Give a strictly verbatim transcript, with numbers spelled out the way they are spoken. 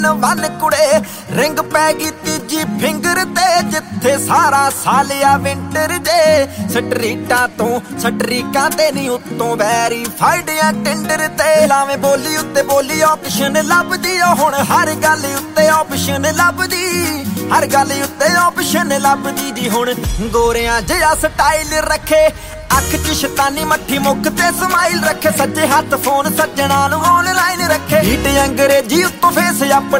one ਕੁੜੇ ring ਪੈ ਗਈ ਤੀਜੀ ਫਿੰਗਰ ਤੇ ਜਿੱਥੇ ਸਾਰਾ ਸਾਲਿਆ ਵਿੰਟਰ ਜੇ ਸਟਰੀਟਾਂ ਤੋਂ ਸਟਰੀਕਾਂ ਤੇ ਨਹੀਂ ਉੱਤੋਂ ਵੈਰੀਫਾਈਡ ਆ ਟਿੰਡਰ ਤੇ ਲਾਵੇਂ ਬੋਲੀ ਉੱਤੇ ਬੋਲੀ ਆਪਸ਼ਨ ਲੱਭਦੀ ਆ ਹੁਣ ਹਰ ਗੱਲ ਉੱਤੇ ਆਪਸ਼ਨ ਲੱਭਦੀ ਹਰ ਗੱਲ ਉੱਤੇ ਆਪਸ਼ਨ ਲੱਭਦੀ ਜੀ ਹੁਣ ਗੋਰਿਆਂ ਜਿਹਾ ਸਟਾਈਲ ਰੱਖੇ ਅੱਖ ਚ ਸ਼ੈਤਾਨੀ ਮੱਠੀ ਮੁੱਖ ਤੇ ਸਮਾਈਲ ਰੱਖੇ ਸੱਜੇ ਹੱਥ ਫੋਨ ਸੱਜਣਾ ਨੂੰ ਆਨਲਾਈਨ ਰੱਖੇ ਹੀਟ ਅੰਗਰੇਜ਼ੀ ਉੱਤੋਂ ਫੇਸ ਅਪ